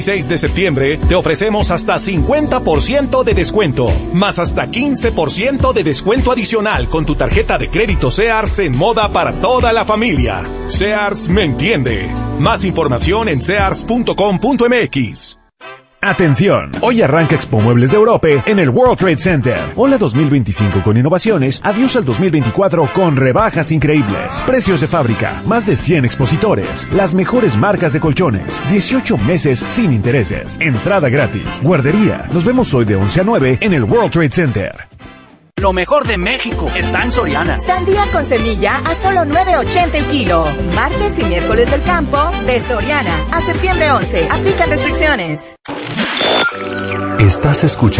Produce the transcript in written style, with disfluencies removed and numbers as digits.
6 de septiembre te ofrecemos hasta 50% de descuento, más hasta 15% de descuento adicional con tu tarjeta de crédito Sears en moda para toda la familia. Sears me entiende. Más información en sears.com.mx. Atención, hoy arranca Expo Muebles de Europa en el World Trade Center. Hola 2025 con innovaciones, adiós al 2024 con rebajas increíbles. Precios de fábrica, más de 100 expositores, las mejores marcas de colchones, 18 meses sin intereses, entrada gratis, guardería. Nos vemos hoy de 11 a 9 en el World Trade Center. Lo mejor de México está en Soriana. Sandía con semilla a solo $9.80 el kilo. Martes y miércoles del campo de Soriana. A septiembre 11. Aplican restricciones. Estás escuchando